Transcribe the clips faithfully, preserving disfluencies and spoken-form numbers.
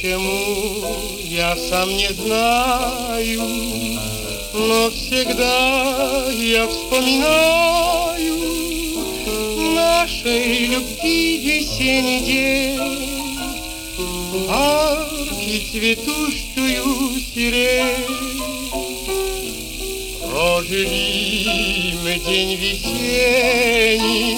Почему, я сам не знаю, но всегда я вспоминаю нашей любви весенний день, парки цветущую сирень. Прожили мы день весенний,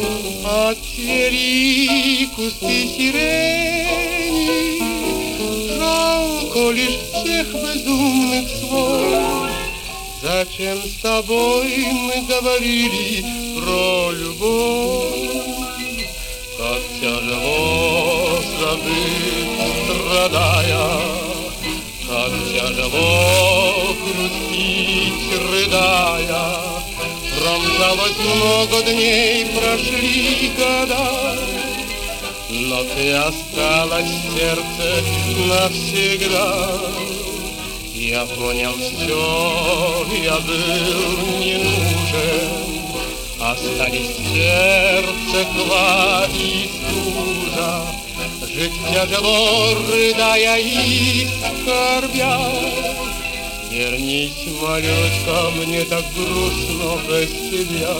отцвели кусты сирени. Жалко лишь всех безумных слов. Зачем с тобой мы говорили про любовь? Как тяжело забыть, страдая, как тяжело грустить, рыдая. Промчалось много дней, прошли года, но ты осталась в сердце навсегда. Я понял все, я был не нужен, остались в сердце тла и стужа. Жить тяжело, рыдая и скорбя. Вернись, молюсь, ко мне, так грустно без тебя.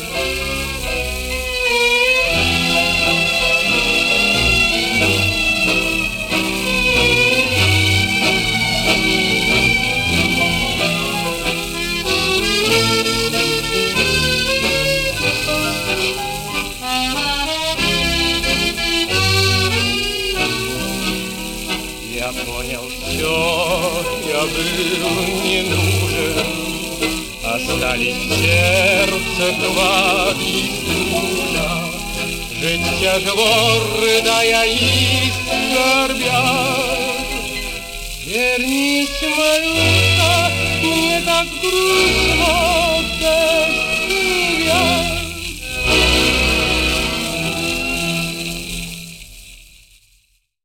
Я понял все, я был не нужен, остались в сердце клад и стужа. Жить тяжело, рыдая и скорбя. Вернись, малютка, мне так грустно